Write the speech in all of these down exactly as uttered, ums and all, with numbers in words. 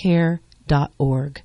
care dot org.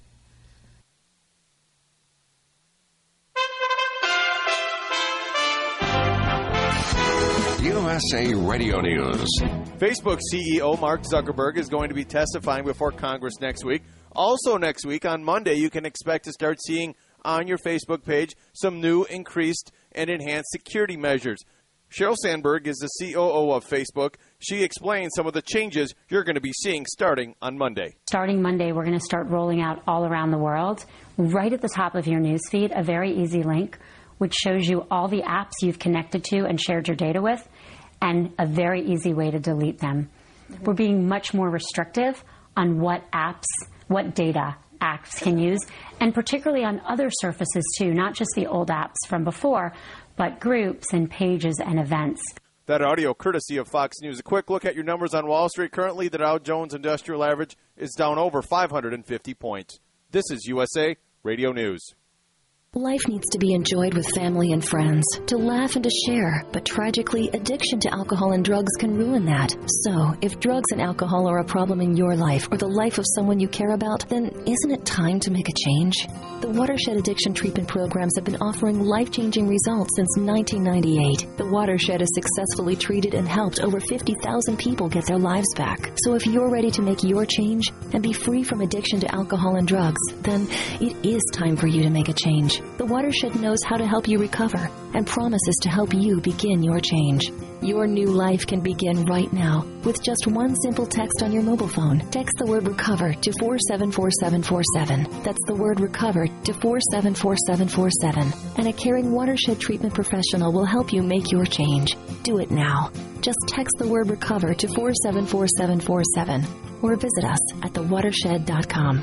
U S A Radio News. Facebook C E O Mark Zuckerberg is going to be testifying before Congress next week. Also next week, on Monday, you can expect to start seeing on your Facebook page some new, increased, and enhanced security measures. Sheryl Sandberg is the C O O of Facebook. She explains some of the changes you're going to be seeing starting on Monday. Starting Monday, we're going to start rolling out all around the world. Right at the top of your newsfeed, a very easy link which shows you all the apps you've connected to and shared your data with, and a very easy way to delete them. Mm-hmm. We're being much more restrictive on what apps, what data apps can use, and particularly on other surfaces too, not just the old apps from before, but groups and pages and events. That audio courtesy of Fox News. A quick look at your numbers on Wall Street. Currently, the Dow Jones Industrial Average is down over five hundred fifty points. This is U S A Radio News. Life needs to be enjoyed with family and friends, to laugh and to share. But tragically, addiction to alcohol and drugs can ruin that. So, if drugs and alcohol are a problem in your life or the life of someone you care about, then isn't it time to make a change? The Watershed Addiction Treatment Programs have been offering life-changing results since nineteen ninety-eight. The Watershed has successfully treated and helped over fifty thousand people get their lives back. So if you're ready to make your change and be free from addiction to alcohol and drugs, then it is time for you to make a change. The Watershed knows how to help you recover and promises to help you begin your change. Your new life can begin right now with just one simple text on your mobile phone. Text the word RECOVER to four seven four seven four seven. That's the word RECOVER to four seven four seven four seven. And a caring Watershed treatment professional will help you make your change. Do it now. Just text the word RECOVER to four seven four seven four seven or visit us at the watershed dot com.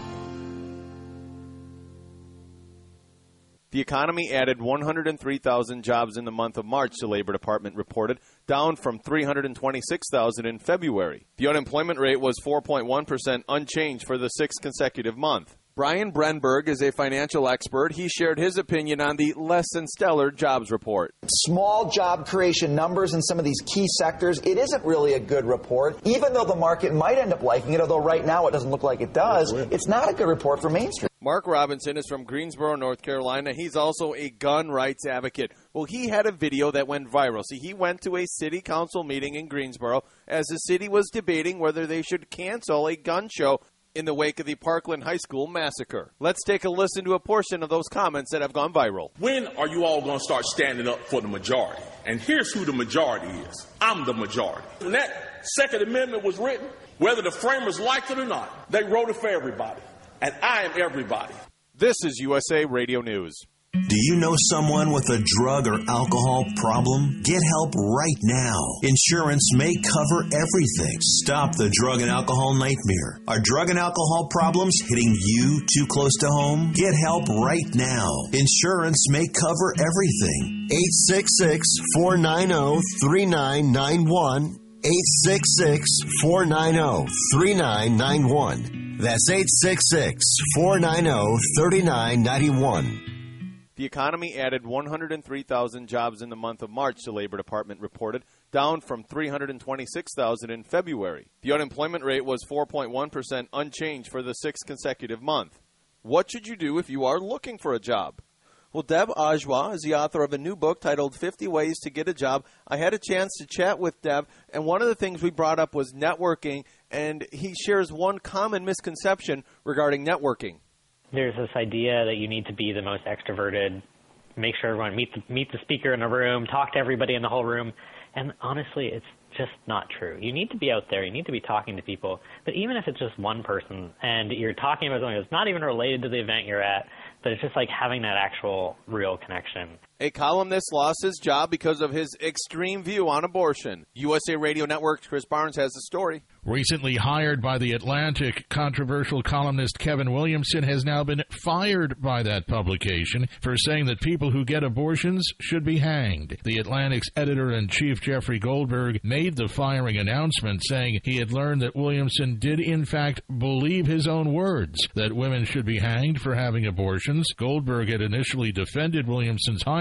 The economy added one hundred three thousand jobs in the month of March, the Labor Department reported, down from three hundred twenty-six thousand in February. The unemployment rate was four point one percent, unchanged for the sixth consecutive month. Brian Brenberg is a financial expert. He shared his opinion on the less than stellar jobs report. Small job creation numbers in some of these key sectors, it isn't really a good report. Even though the market might end up liking it, although right now it doesn't look like it does, it's not a good report for Main Street. Mark Robinson is from Greensboro, North Carolina. He's also a gun rights advocate. Well, he had a video that went viral. See, he went to a city council meeting in Greensboro as the city was debating whether they should cancel a gun show in the wake of the Parkland High School massacre. Let's take a listen to a portion of those comments that have gone viral. When are you all going to start standing up for the majority? And here's who the majority is. I'm the majority. When that Second Amendment was written, whether the framers liked it or not, they wrote it for everybody. And I am everybody. This is U S A Radio News. Do you know someone with a drug or alcohol problem? Get help right now. Insurance may cover everything. Stop the drug and alcohol nightmare. Are drug and alcohol problems hitting you too close to home? Get help right now. Insurance may cover everything. eight six six, four nine zero, three nine nine one. eight six six, four nine zero, three nine nine one. That's eight six six, four nine zero, three nine nine one. The economy added one hundred three thousand jobs in the month of March, the Labor Department reported, down from three hundred twenty-six thousand in February. The unemployment rate was four point one percent, unchanged for the sixth consecutive month. What should you do if you are looking for a job? Well, Deb Ajwa is the author of a new book titled fifty ways to Get a Job. I had a chance to chat with Deb, and one of the things we brought up was networking, and he shares one common misconception regarding networking. There's this idea that you need to be the most extroverted, make sure everyone meet the, meet the speaker in a room, talk to everybody in the whole room. And honestly, it's just not true. You need to be out there. You need to be talking to people. But even if it's just one person and you're talking about something that's not even related to the event you're at, but it's just like having that actual real connection. A columnist lost his job because of his extreme view on abortion. U S A Radio Network's Chris Barnes has the story. Recently hired by The Atlantic, controversial columnist Kevin Williamson has now been fired by that publication for saying that people who get abortions should be hanged. The Atlantic's editor-in-chief, Jeffrey Goldberg, made the firing announcement, saying he had learned that Williamson did in fact believe his own words, that women should be hanged for having abortions. Goldberg had initially defended Williamson's hire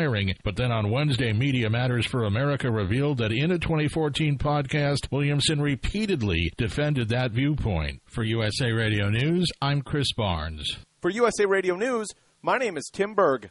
firing. But then on Wednesday, Media Matters for America revealed that in a twenty fourteen podcast, Williamson repeatedly defended that viewpoint. For U S A Radio News, I'm Chris Barnes. For U S A Radio News, my name is Tim Berg.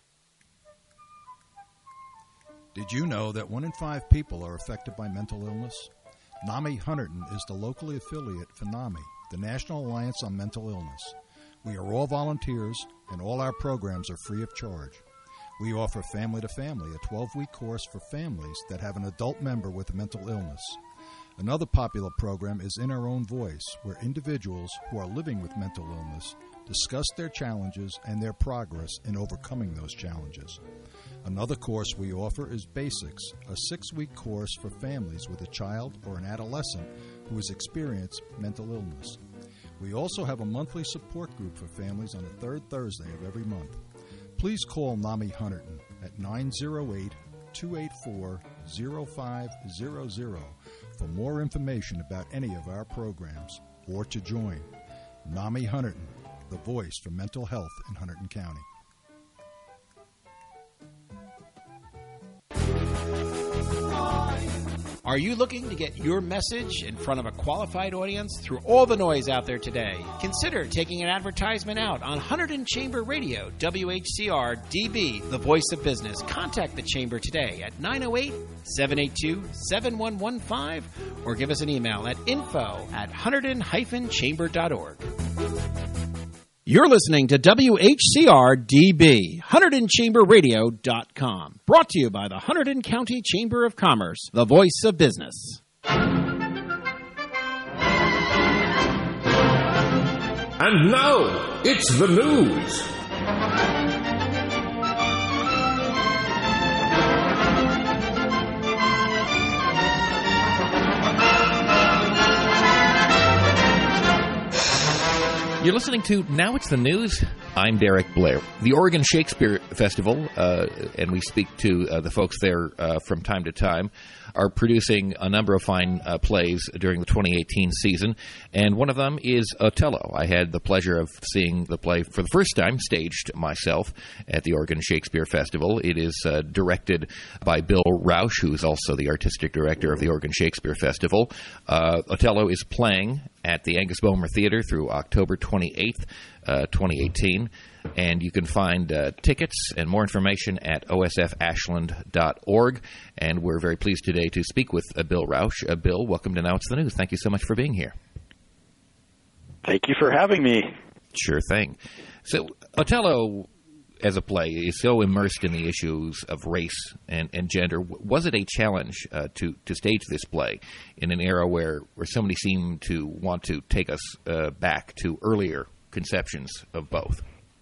Did you know that one in five people are affected by mental illness? NAMI Hunterdon is the locally affiliate for NAMI, the National Alliance on Mental Illness. We are all volunteers, and all our programs are free of charge. We offer Family to Family, a twelve-week course for families that have an adult member with a mental illness. Another popular program is In Our Own Voice, where individuals who are living with mental illness discuss their challenges and their progress in overcoming those challenges. Another course we offer is Basics, a six-week course for families with a child or an adolescent who has experienced mental illness. We also have a monthly support group for families on the third Thursday of every month. Please call NAMI Hunterdon at nine oh eight, two eight four, oh five hundred for more information about any of our programs or to join. NAMI Hunterdon, the voice for mental health in Hunterdon County. Are you looking to get your message in front of a qualified audience through all the noise out there today? Consider taking an advertisement out on Hunterdon Chamber Radio, W H C R D B, the voice of business. Contact the Chamber today at nine oh eight, seven eight two, seven one one five or give us an email at info at hunterdon dash chamber dot org. You're listening to W H C R D B, Hunterdon Chamber Radio dot com. Brought to you by the Hunterdon County Chamber of Commerce, the voice of business. And now, it's the news. You're listening to Now It's the News. I'm Derek Blair. The Oregon Shakespeare Festival, uh, and we speak to uh, the folks there uh, from time to time, are producing a number of fine uh, plays during the twenty eighteen season, and one of them is Othello. I had the pleasure of seeing the play for the first time, staged myself, at the Oregon Shakespeare Festival. It is uh, directed by Bill Rausch, who is also the artistic director of the Oregon Shakespeare Festival. Uh, Othello is playing at the Angus Bomer Theater through October twenty-eighth, uh, twenty eighteen. And you can find uh, tickets and more information at o s f ashland dot org. And we're very pleased today to speak with uh, Bill Rausch. Uh, Bill, welcome to Now It's the News. Thank you so much for being here. Thank you for having me. Sure thing. So Othello, as a play, is so immersed in the issues of race and, and gender. Was it a challenge uh, to, to stage this play in an era where, where somebody seemed to want to take us uh, back to earlier conceptions of both?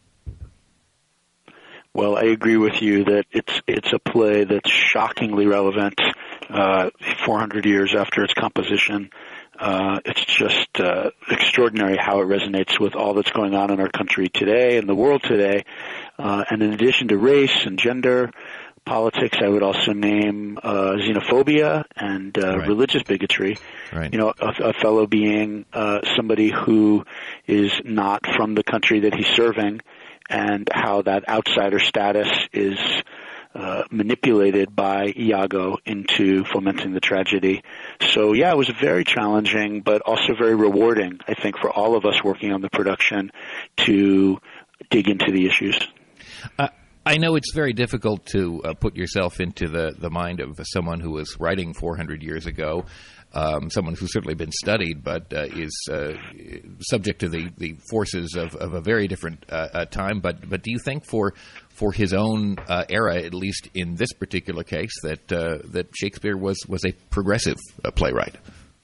Well, I agree with you that it's it's a play that's shockingly relevant uh, four hundred years after its composition. Uh, it's just uh, extraordinary how it resonates with all that's going on in our country today and the world today. Uh, and in addition to race and gender, politics, I would also name uh, xenophobia and uh, right. religious bigotry. Right. You know, a, a fellow being uh, somebody who is not from the country that he's serving, and how that outsider status is uh, manipulated by Iago into fomenting the tragedy. So, yeah, it was very challenging, but also very rewarding, I think, for all of us working on the production to dig into the issues. Uh, I know it's very difficult to uh, put yourself into the, the mind of someone who was writing four hundred years ago. Um, someone who's certainly been studied, but uh, is uh, subject to the, the forces of, of a very different uh, uh, time. But but do you think for for his own uh, era, at least in this particular case, that uh, that Shakespeare was was a progressive uh, playwright?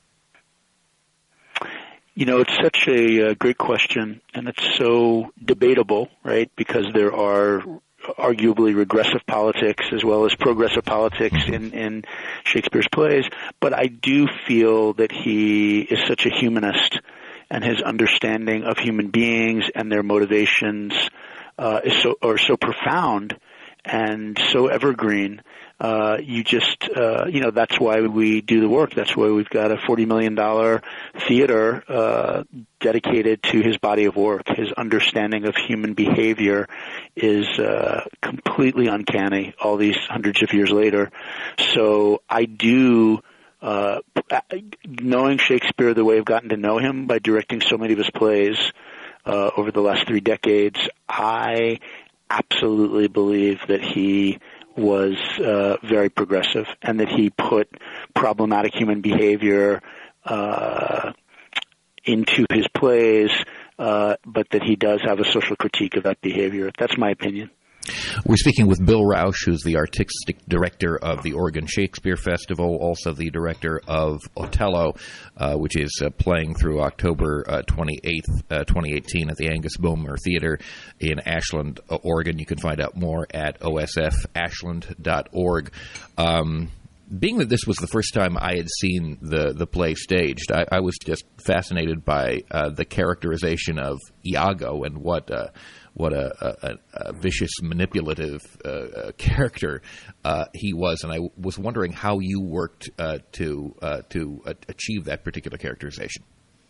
You know, it's such a uh, great question, and it's so debatable, right? Because there are arguably regressive politics as well as progressive politics in, in Shakespeare's plays. But I do feel that he is such a humanist, and his understanding of human beings and their motivations uh, is so are so profound. and so evergreen. Uh, you just, uh, you know, that's why we do the work. That's why we've got a forty million dollars theater uh, dedicated to his body of work. His understanding of human behavior is uh, completely uncanny all these hundreds of years later. So I do, uh, knowing Shakespeare the way I've gotten to know him by directing so many of his plays uh, over the last three decades, I absolutely believe that he was uh, very progressive, and that he put problematic human behavior uh, into his plays, uh, but that he does have a social critique of that behavior. That's my opinion. We're speaking with Bill Rauch, who's the artistic director of the Oregon Shakespeare Festival, also the director of Othello, uh, which is uh, playing through October uh, twenty-eighth, uh, twenty eighteen at the Angus Bowmer Theater in Ashland, Oregon. You can find out more at o s f ashland dot org. Um, being that this was the first time I had seen the, the play staged, I, I was just fascinated by uh, the characterization of Iago and what uh, what a, a, a vicious, manipulative uh, uh, character uh, he was, and I was wondering how you worked uh, to uh, to uh, achieve that particular characterization.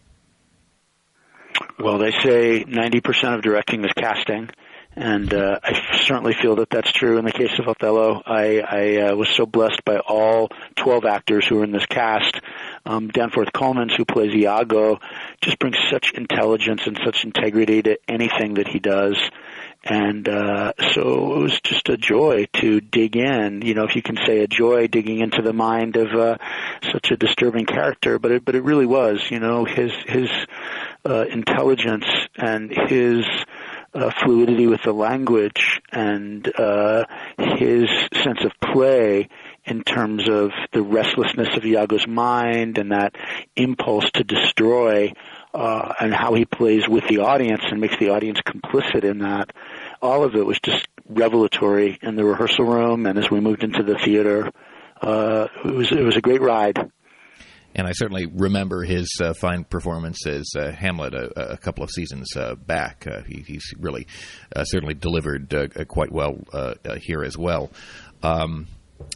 Well, they say ninety percent of directing is casting, and uh, I certainly feel that that's true in the case of Othello. I, I uh, was so blessed by all twelve actors who were in this cast. Um, Danforth Coleman, who plays Iago, just brings such intelligence and such integrity to anything that he does. And uh, so it was just a joy to dig in, you know, if you can say a joy digging into the mind of uh, such a disturbing character. But it, but it really was, you know, his, his uh, intelligence and his uh, fluidity with the language and uh, his sense of play in terms of the restlessness of Iago's mind and that impulse to destroy, uh, and how he plays with the audience and makes the audience complicit in that. All of it was just revelatory in the rehearsal room, and as we moved into the theater, uh, it was it was a great ride. And I certainly remember his uh, fine performance as uh, Hamlet a, a couple of seasons uh, back. Uh, he, he's really uh, certainly delivered uh, quite well uh, uh, here as well. Um,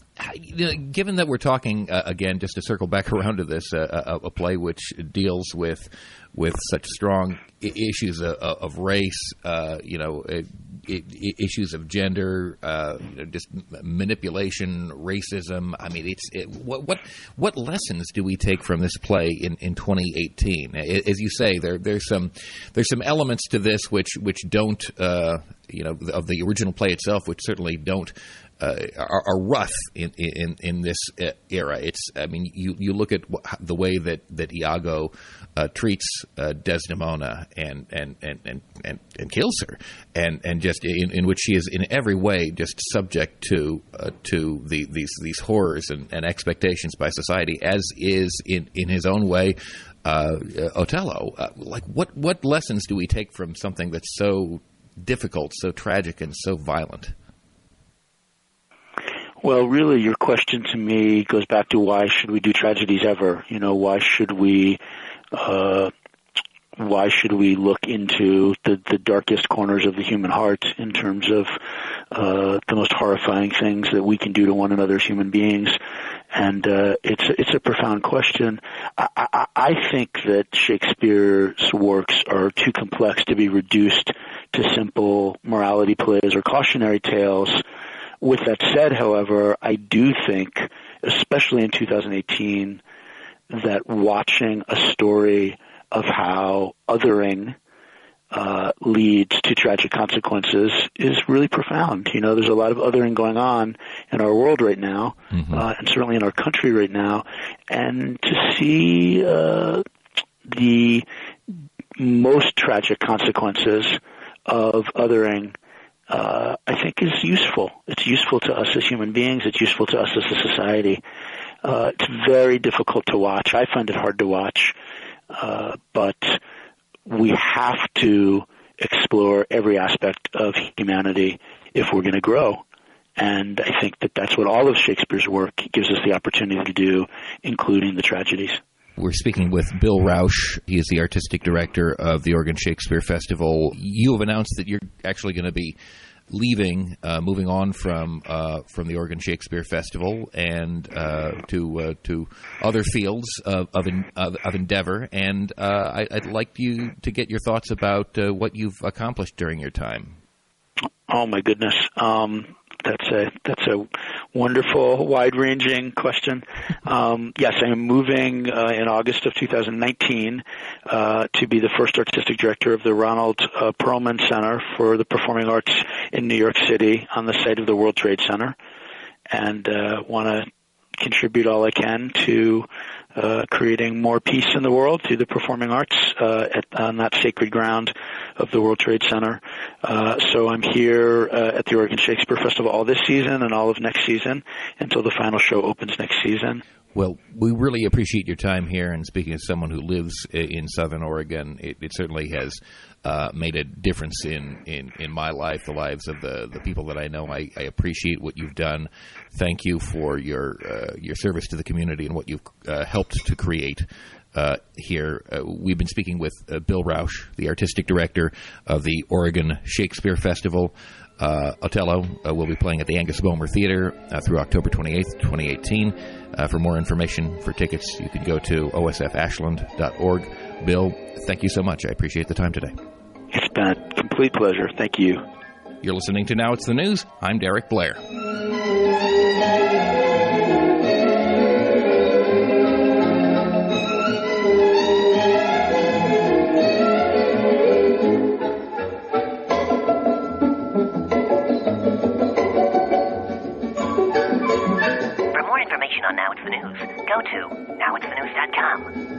Given that we're talking, uh, again, just to circle back around to this, uh, a, a play which deals with with such strong I- issues of, of race, uh, you know, I- I- issues of gender, uh, you know, just manipulation, racism. I mean, it's it, what what what lessons do we take from this play in, in twenty eighteen? As you say, there there's some there's some elements to this which which don't, uh, you know, of the original play itself, which certainly don't. Uh, are, are rough in, in in this era. It's I mean you, you look at the way that that Iago uh, treats uh, Desdemona and and, and, and, and and kills her, and and just in, in which she is in every way just subject to uh, to the these these horrors and, and expectations by society, as is in, in his own way uh, Othello. Uh, like what what lessons do we take from something that's so difficult, so tragic, and so violent? Well, really, your question to me goes back to why should we do tragedies ever? You know, why should we, uh, why should we look into the, the darkest corners of the human heart in terms of uh, the most horrifying things that we can do to one another as human beings? And uh, it's it's a profound question. I, I, I think that Shakespeare's works are too complex to be reduced to simple morality plays or cautionary tales. With that said, however, I do think, especially in two thousand eighteen, that watching a story of how othering uh, leads to tragic consequences is really profound. You know, there's a lot of othering going on in our world right now, mm-hmm. uh, and certainly in our country right now. And to see uh, the most tragic consequences of othering Uh, I think is useful. It's useful to us as human beings. It's useful to us as a society. Uh, it's very difficult to watch. I find it hard to watch. Uh, but we have to explore every aspect of humanity if we're going to grow. And I think that that's what all of Shakespeare's work gives us the opportunity to do, including the tragedies. We're speaking with Bill Rauch. He is the artistic director of the Oregon Shakespeare Festival. You have announced that you're actually going to be leaving, uh, moving on from uh, from the Oregon Shakespeare Festival and uh, to uh, to other fields of of, in, of, of endeavor. And uh, I, I'd like you to get your thoughts about uh, what you've accomplished during your time. Oh my goodness. Um, That's a that's a wonderful, wide-ranging question. Um, yes, I am moving uh, in August of two thousand nineteen uh, to be the first artistic director of the Ronald uh, Perelman Center for the Performing Arts in New York City on the site of the World Trade Center, and uh, want to contribute all I can to uh, creating more peace in the world through the performing arts uh, at, on that sacred ground of the World Trade Center. Uh, so I'm here uh, at the Oregon Shakespeare Festival all this season and all of next season until the final show opens next season. Well, we really appreciate your time here, and speaking as someone who lives in Southern Oregon, it, it certainly has uh, made a difference in, in, in my life, the lives of the, the people that I know. I, I appreciate what you've done. Thank you for your uh, your service to the community and what you've uh, helped to create uh, here. Uh, we've been speaking with uh, Bill Rausch, the artistic director of the Oregon Shakespeare Festival. Uh, Othello uh, will be playing at the Angus Bomer Theater uh, through October twenty-eighth, twenty eighteen. Uh, for more information, for tickets, you can go to o s f ashland dot org. Bill, thank you so much. I appreciate the time today. It's been a complete pleasure. Thank you. You're listening to Now It's the News. I'm Derek Blair. On Now It's the News, go to now it's the news dot com.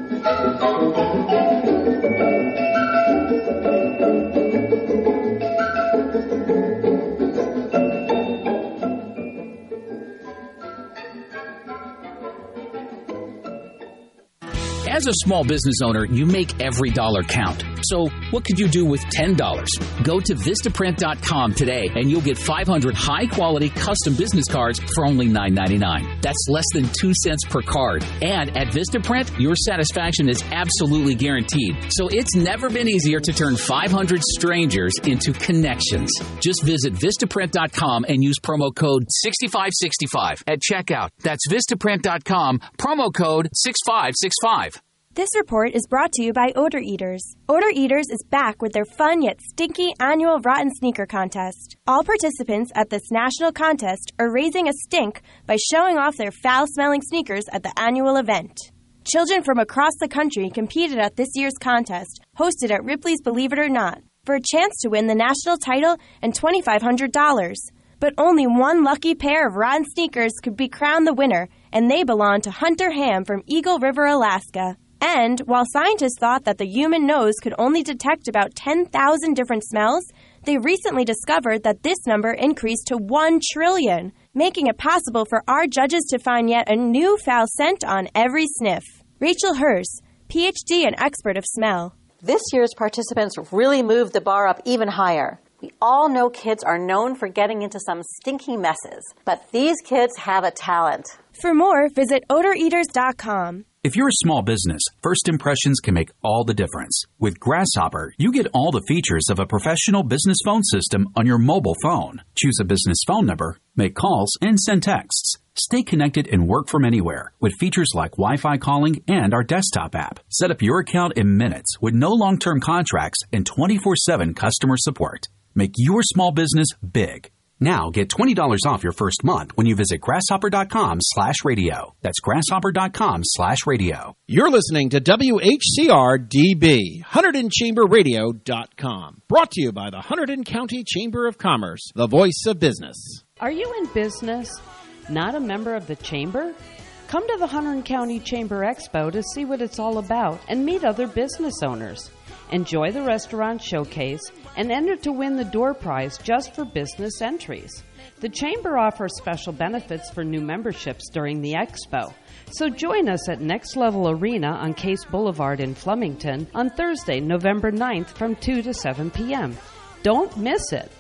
As a small business owner, you make every dollar count. So what could you do with ten dollars? Go to Vistaprint dot com today and you'll get five hundred high-quality custom business cards for only nine ninety-nine. That's less than two cents per card. And at Vistaprint, your satisfaction is absolutely guaranteed. So it's never been easier to turn five hundred strangers into connections. Just visit Vistaprint dot com and use promo code six five six five at checkout. That's Vistaprint dot com, promo code six five six five. This report is brought to you by Odor Eaters. Odor Eaters is back with their fun yet stinky annual Rotten Sneaker Contest. All participants at this national contest are raising a stink by showing off their foul-smelling sneakers at the annual event. Children from across the country competed at this year's contest, hosted at Ripley's Believe It or Not, for a chance to win the national title and two thousand five hundred dollars. But only one lucky pair of rotten sneakers could be crowned the winner, and they belong to Hunter Ham from Eagle River, Alaska. And while scientists thought that the human nose could only detect about ten thousand different smells, they recently discovered that this number increased to one trillion, making it possible for our judges to find yet a new foul scent on every sniff. Rachel Hers, P H D and expert of smell. This year's participants really moved the bar up even higher. We all know kids are known for getting into some stinky messes, but these kids have a talent. For more, visit odor eaters dot com. If you're a small business, first impressions can make all the difference. With Grasshopper, you get all the features of a professional business phone system on your mobile phone. Choose a business phone number, make calls, and send texts. Stay connected and work from anywhere with features like Wi-Fi calling and our desktop app. Set up your account in minutes with no long-term contracts and twenty-four seven customer support. Make your small business big. Now get twenty dollars off your first month when you visit grasshopper dot com slash radio. That's grasshopper dot com slash radio. You're listening to W H C R D B, Hunterdon Chamber Radio dot com. Brought to you by the Hunterdon County Chamber of Commerce, the voice of business. Are you in business? Not a member of the Chamber? Come to the Hunterdon County Chamber Expo to see what it's all about and meet other business owners. Enjoy the restaurant showcase and enter to win the door prize just for business entries. The Chamber offers special benefits for new memberships during the expo. So join us at Next Level Arena on Case Boulevard in Flemington on Thursday, November ninth from two to seven p.m. Don't miss it.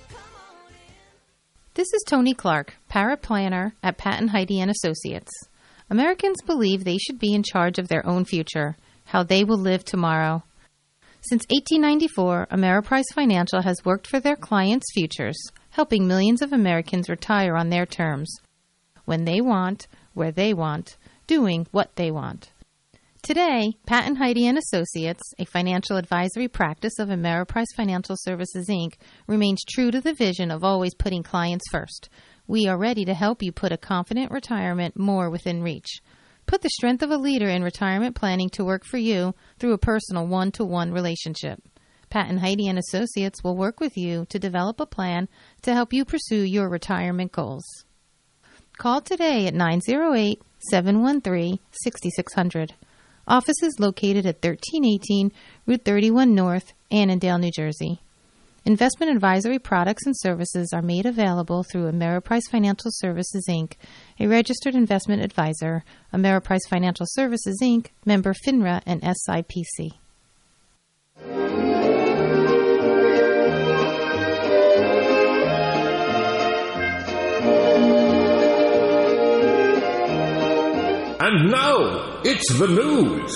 This is Tony Clark, paraplanner at Patton Heidi and Associates. Americans believe they should be in charge of their own future, how they will live tomorrow. Since eighteen ninety-four, Ameriprise Financial has worked for their clients' futures, helping millions of Americans retire on their terms, when they want, where they want, doing what they want. Today, Pat and Heidi and Associates, a financial advisory practice of Ameriprise Financial Services, Incorporated, remains true to the vision of always putting clients first. We are ready to help you put a confident retirement more within reach. Put the strength of a leader in retirement planning to work for you through a personal one-to-one relationship. Pat and Heidi and Associates will work with you to develop a plan to help you pursue your retirement goals. Call today at nine oh eight, seven one three, six six zero zero. Office is located at thirteen eighteen Route thirty-one North, Annandale, New Jersey. Investment advisory products and services are made available through Ameriprise Financial Services, Incorporated, a registered investment advisor, Ameriprise Financial Services, Incorporated, member FINRA and S I P C. And now, it's the news.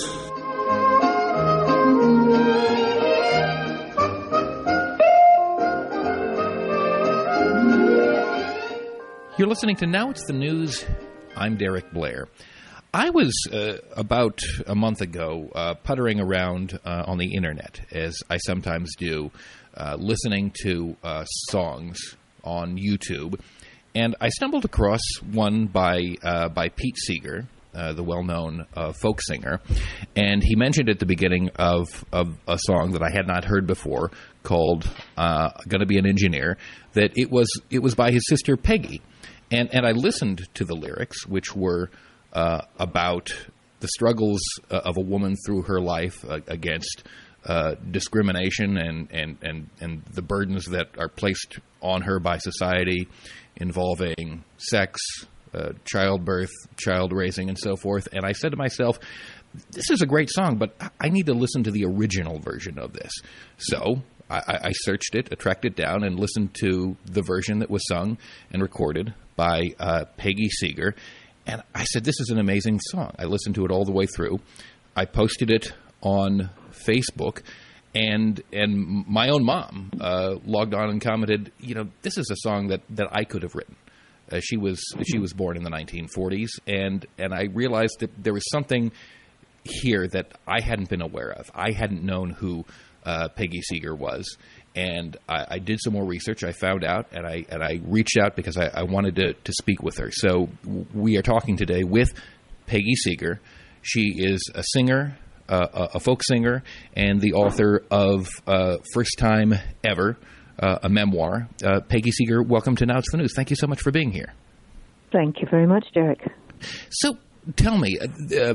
You're listening to Now It's the News. I'm Derek Blair. I was uh, about a month ago uh, puttering around uh, on the internet, as I sometimes do, uh, listening to uh, songs on YouTube, and I stumbled across one by uh, by Pete Seeger, Uh, the well-known uh, folk singer, and he mentioned at the beginning of, of a song that I had not heard before called uh, "Gonna Be an Engineer," that it was it was by his sister Peggy, and and I listened to the lyrics, which were uh, about the struggles uh, of a woman through her life uh, against uh, discrimination and, and, and, and the burdens that are placed on her by society involving sex, Uh, childbirth, child raising, and so forth. And I said to myself, this is a great song, but I need to listen to the original version of this. So I, I searched it, tracked it down, and listened to the version that was sung and recorded by uh, Peggy Seeger. And I said, this is an amazing song. I listened to it all the way through. I posted it on Facebook, and and my own mom uh, logged on and commented, you know, this is a song that, that I could have written. Uh, she was she was born in the nineteen forties, and, and I realized that there was something here that I hadn't been aware of. I hadn't known who uh, Peggy Seeger was, and I, I did some more research. I found out, and I and I reached out because I, I wanted to, to speak with her. So we are talking today with Peggy Seeger. She is a singer, uh, a folk singer, and the author of uh, First Time Ever, Uh, a memoir. Uh, Peggy Seeger, welcome to Now It's the News. Thank you so much for being here. Thank you very much, Derek. So, tell me, uh, uh,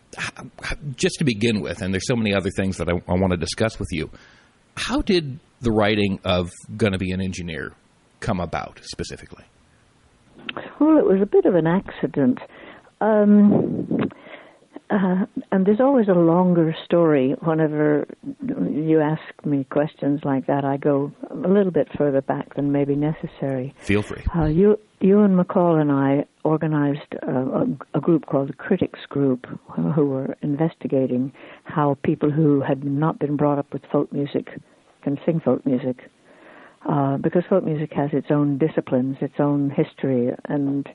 just to begin with, and there's so many other things that I, I want to discuss with you, how did the writing of Gonna Be an Engineer come about, specifically? Well, it was a bit of an accident. Um... Uh, and there's always a longer story. Whenever you ask me questions like that, I go a little bit further back than maybe necessary. Feel free. Uh, you, Ewan McCall and I organized a, a, a group called the Critics Group, who, who were investigating how people who had not been brought up with folk music can sing folk music. Uh, because folk music has its own disciplines, its own history, and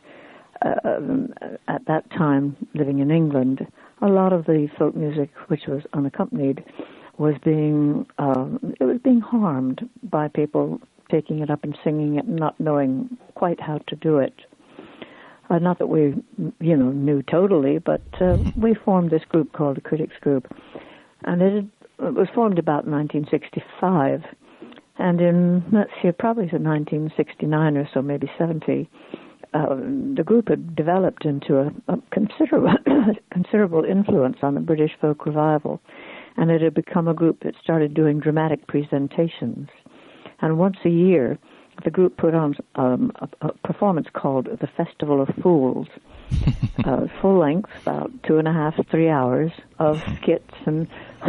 Uh, at that time, living in England, a lot of the folk music, which was unaccompanied, was being uh, it was being harmed by people taking it up and singing it, and not knowing quite how to do it. Uh, not that we, you know, knew totally, but uh, we formed this group called the Critics Group, and it, it was formed about nineteen sixty-five, and in let's see, probably in nineteen sixty-nine or so, maybe seventy. Uh, the group had developed into a, a considerable considerable influence on the British folk revival, and it had become a group that started doing dramatic presentations. And once a year, the group put on um, a, a performance called the Festival of Fools, uh, full length, about two and a half, three hours of skits and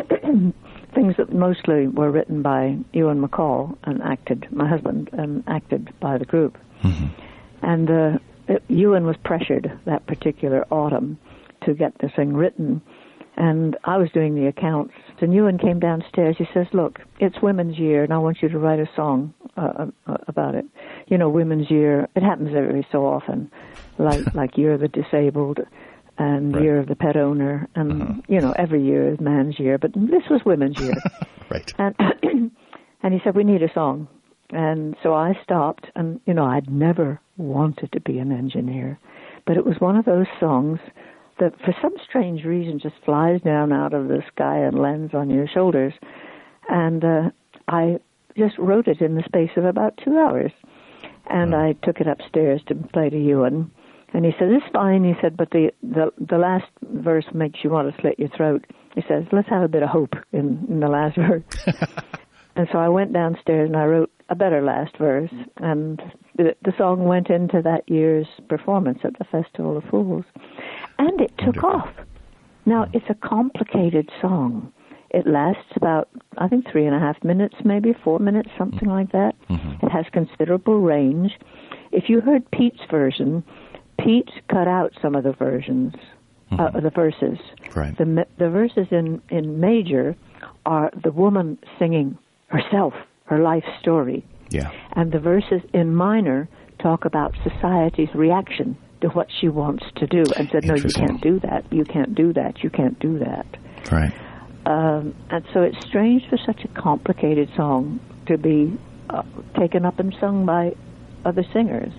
things that mostly were written by Ewan McCall and acted, my husband, and acted by the group. Mm-hmm. And uh, it, Ewan was pressured that particular autumn to get this thing written. And I was doing the accounts. And Ewan came downstairs. He says, look, it's Women's Year, and I want you to write a song uh, uh, about it. you know, Women's Year. It happens every so often, like like Year of the Disabled and right. Year of the Pet Owner, and uh-huh. you know, every year is Man's Year, but this was Women's Year. Right. And and he said, we need a song, and so I stopped, and you know, I'd never wanted to be an engineer, but it was one of those songs that, for some strange reason, just flies down out of the sky and lands on your shoulders, and uh, I just wrote it in the space of about two hours. And I took it upstairs to play to Ewan. And he said, it's fine. He said, but the, the, the last verse makes you want to slit your throat. He says, let's have a bit of hope in, in the last verse. And so I went downstairs and I wrote a better last verse. And the, the song went into that year's performance at the Festival of Fools. And it took Wonderful. off. Now, it's a complicated song. It lasts about, I think, three and a half minutes, maybe four minutes, something like that. Mm-hmm. It has considerable range. If you heard Pete's version, Pete cut out some of the versions, mm-hmm. uh, the verses. Right. The the verses in, in major are the woman singing herself, her life story. Yeah. And the verses in minor talk about society's reaction to what she wants to do, and said, no, you can't do that, you can't do that, you can't do that. Right. Um, and so it's strange for such a complicated song to be uh, taken up and sung by other singers.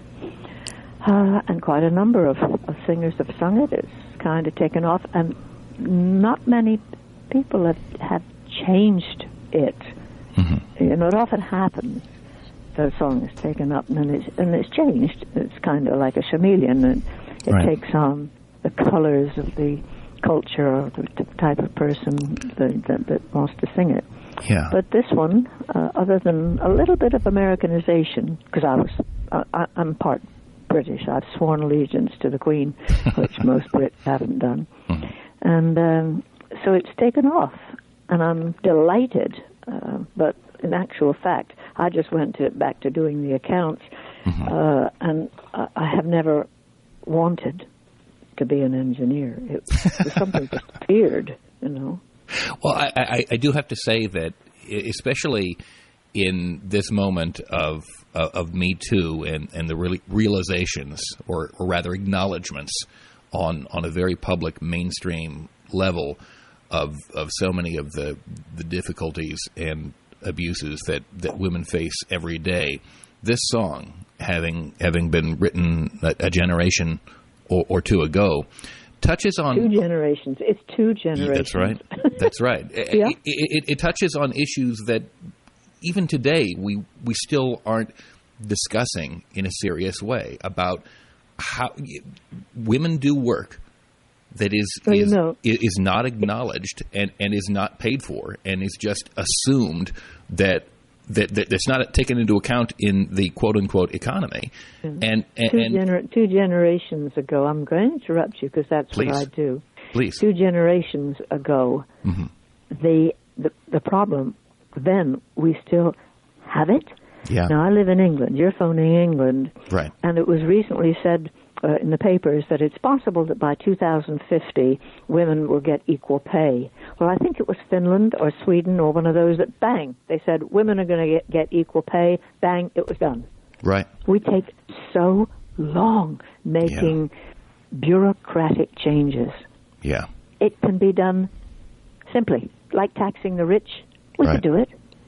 Uh, and quite a number of, of singers have sung it. It's kind of taken off, and not many people have, have changed it. Mm-hmm. You know, it often happens. The song is taken up, and then it's, and it's changed. It's kind of like a chameleon, and it right. takes on the colors of the culture or the type of person that, that, that wants to sing it. Yeah. But this one, uh, other than a little bit of Americanization, because I was, uh, I, I'm part British. I've sworn allegiance to the Queen, which most Brits haven't done. Mm-hmm. And um, so it's taken off, and I'm delighted. Uh, but in actual fact, I just went to, back to doing the accounts, mm-hmm. uh, and I, I have never wanted to be an engineer. It was something just appeared, you know. Well, I, I, I do have to say that, especially in this moment of uh, of Me Too and, and the re- realizations, or, or rather acknowledgments, on, on a very public mainstream level of of so many of the, the difficulties and abuses that, that women face every day, this song, having having been written a, a generation or, or two ago, touches on two generations. It's two generations. That's right. That's right. Yeah. It, it, it touches on issues that even today we we still aren't discussing in a serious way, about how women do work that is well, is, you know. is not acknowledged and, and is not paid for, and is just assumed that that, that that's not taken into account in the quote unquote economy. Mm. And, and, two, and gener- two generations ago, I'm going to interrupt you because that's Please. what I do. Please. Two generations ago, mm-hmm. the, the the problem then, we still have it. Yeah. Now I live in England. You're phoning England, right? And it was recently said uh, in the papers that it's possible that by two thousand fifty women will get equal pay. Well, I think it was Finland or Sweden or one of those that bang, they said women are going to get, get equal pay. Bang, it was done. Right. We take so long making yeah. bureaucratic changes. Yeah. It can be done simply, like taxing the rich. We right. could do it.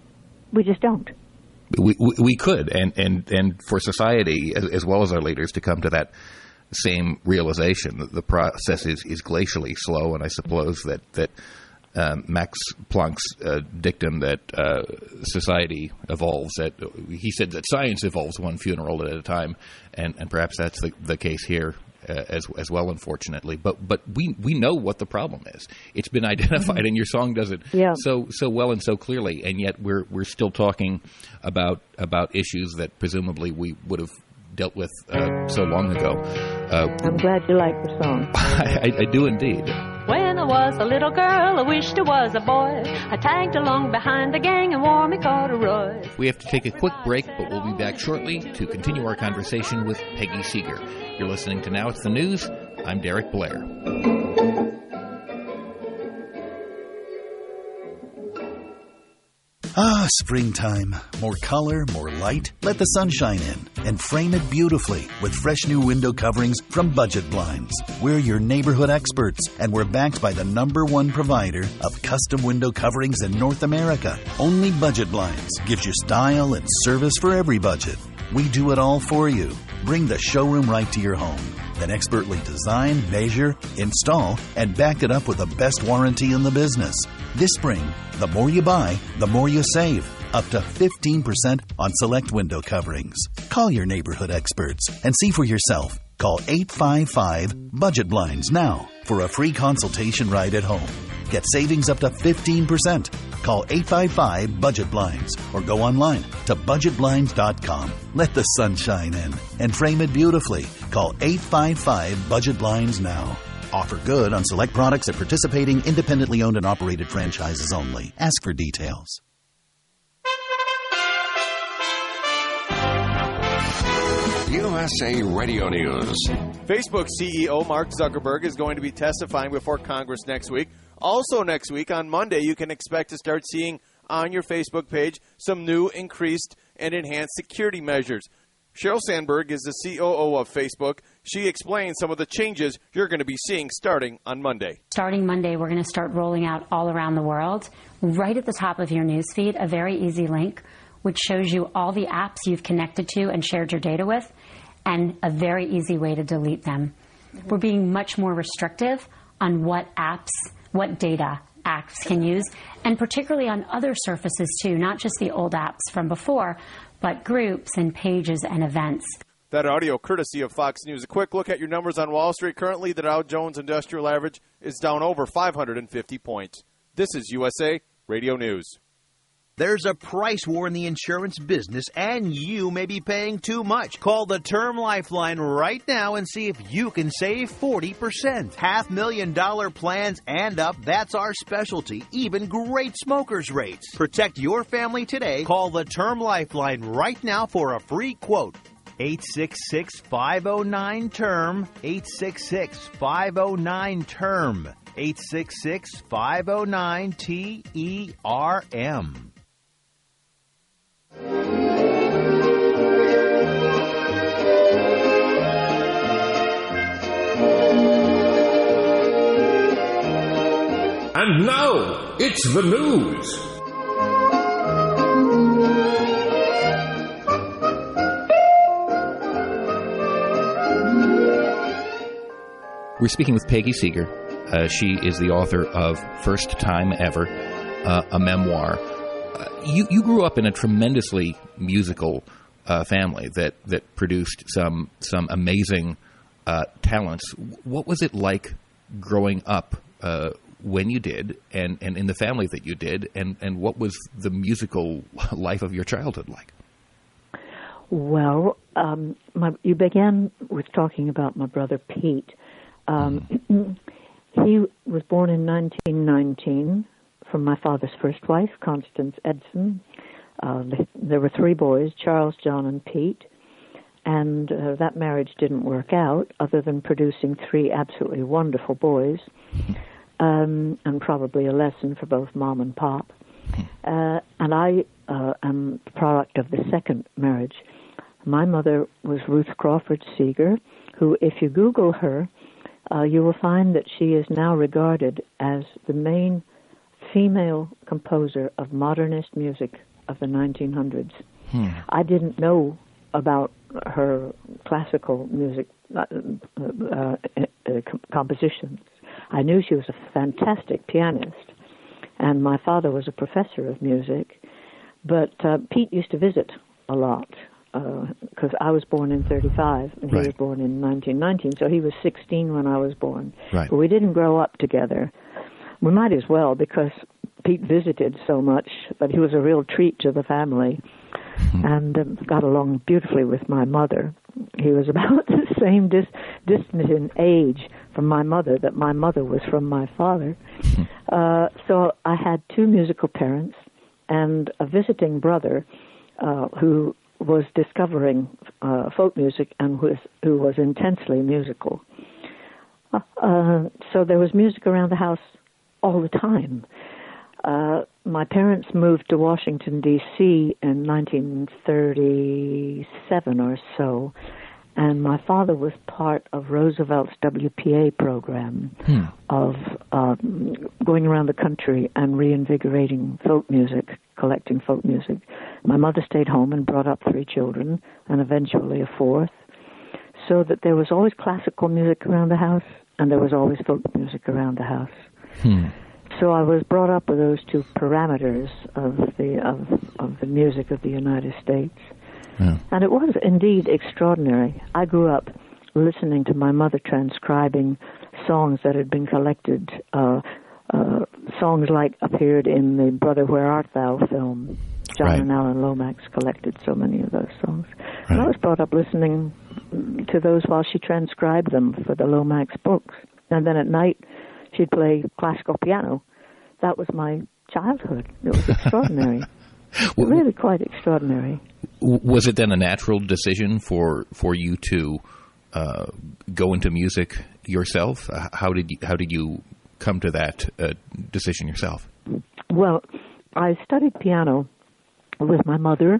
We just don't. We, we we could, and, and, and for society as, as well as our leaders to come to that same realization. The process is, is glacially slow, and I suppose that that um, Max Planck's uh, dictum that uh, society evolves, that he said that science evolves one funeral at a time, and, and perhaps that's the, the case here uh, as as well, unfortunately. But but we we know what the problem is. It's been identified, mm-hmm. and your song does it yeah. so so well and so clearly, and yet we're we're still talking about about issues that presumably we would have dealt with uh, so long ago. Uh, I'm glad you like the song. I, I do indeed. When I was a little girl, I wished I was a boy. I tagged along behind the gang and wore me corduroys. We have to take a quick break, but we'll be back shortly to continue our conversation with Peggy Seeger. You're listening to Now It's the News. I'm Derek Blair. Ah, springtime. More color, more light. Let the sunshine in and frame it beautifully with fresh new window coverings from Budget Blinds. We're your neighborhood experts, and we're backed by the number one provider of custom window coverings in North America. Only Budget Blinds gives you style and service for every budget. We do it all for you. Bring the showroom right to your home. Then expertly design, measure, install, and back it up with the best warranty in the business. This spring, the more you buy, the more you save. Up to fifteen percent on select window coverings. Call your neighborhood experts and see for yourself. Call eight five five budget blinds now for a free consultation right at home. Get savings up to fifteen percent. Call eight five five budget blinds or go online to budget blinds dot com. Let the sunshine in and frame it beautifully. Call eight five five budget blinds now. Offer good on select products at participating independently owned and operated franchises only. Ask for details. U S A Radio News. Facebook C E O Mark Zuckerberg is going to be testifying before Congress next week. Also next week, on Monday, you can expect to start seeing on your Facebook page some new, increased, and enhanced security measures. Sheryl Sandberg is the C O O of Facebook. She explains some of the changes you're going to be seeing starting on Monday. Starting Monday, we're going to start rolling out all around the world. Right at the top of your newsfeed, a very easy link which shows you all the apps you've connected to and shared your data with, and a very easy way to delete them. Mm-hmm. We're being much more restrictive on what apps, what data apps can use, and particularly on other surfaces too, not just the old apps from before, but groups and pages and events. That audio courtesy of Fox News. A quick look at your numbers on Wall Street. Currently, the Dow Jones Industrial Average is down over five hundred fifty points. This is U S A Radio News. There's a price war in the insurance business, and you may be paying too much. Call the Term Lifeline right now and see if you can save forty percent. Half million dollar plans and up, that's our specialty. Even great smokers' rates. Protect your family today. Call the Term Lifeline right now for a free quote. eight six six, five oh nine, T E R M. eight six six, five oh nine, T E R M. eight six six, five oh nine, T E R M. And now, it's the news. We're speaking with Peggy Seeger. Uh, she is the author of First Time Ever, uh, a memoir. Uh, you, you grew up in a tremendously musical uh, family that, that produced some some amazing uh, talents. What was it like growing up uh, when you did, and, and in the family that you did, and, and what was the musical life of your childhood like? Well, um, my, you began with talking about my brother Pete. Um, mm. He was born in nineteen nineteen from my father's first wife, Constance Edson. Uh, there were three boys, Charles, John, and Pete, and uh, that marriage didn't work out, other than producing three absolutely wonderful boys, um, and probably a lesson for both Mom and Pop. Uh, and I uh, am the product of the second marriage. My mother was Ruth Crawford Seeger, who, if you Google her, uh, you will find that she is now regarded as the main female composer of modernist music of the nineteen hundreds. Hmm. I didn't know about her classical music uh, uh, uh, compositions. I knew she was a fantastic pianist, and my father was a professor of music, but uh, Pete used to visit a lot, because uh, I was born in thirty-five, and he right. was born in nineteen nineteen, so he was sixteen when I was born. Right. But we didn't grow up together. We might as well, because Pete visited so much, but he was a real treat to the family, mm-hmm. and um, got along beautifully with my mother. He was about the same dis- distant in age from my mother that my mother was from my father. Mm-hmm. Uh, so I had two musical parents and a visiting brother uh, who was discovering uh, folk music and was, who was intensely musical. Uh, uh, so there was music around the house all the time. Uh, my parents moved to Washington, D C in nineteen thirty-seven or so, and my father was part of Roosevelt's W P A program Hmm. of um, going around the country and reinvigorating folk music, collecting folk music. My mother stayed home and brought up three children, and eventually a fourth, so that there was always classical music around the house, and there was always folk music around the house. Hmm. So I was brought up with those two parameters of the of, of the music of the United States. Yeah. And it was indeed extraordinary. I grew up listening to my mother transcribing songs that had been collected, uh, uh, songs like appeared in the Brother, Where Art Thou film. John Right. and Alan Lomax collected so many of those songs. And I was brought up listening to those while she transcribed them for the Lomax books. And then at night, she'd play classical piano. That was my childhood. It was extraordinary. Really quite extraordinary. Was it then a natural decision for for you to uh, go into music yourself? Uh, How did you, how did you come to that uh, decision yourself? Well, I studied piano with my mother,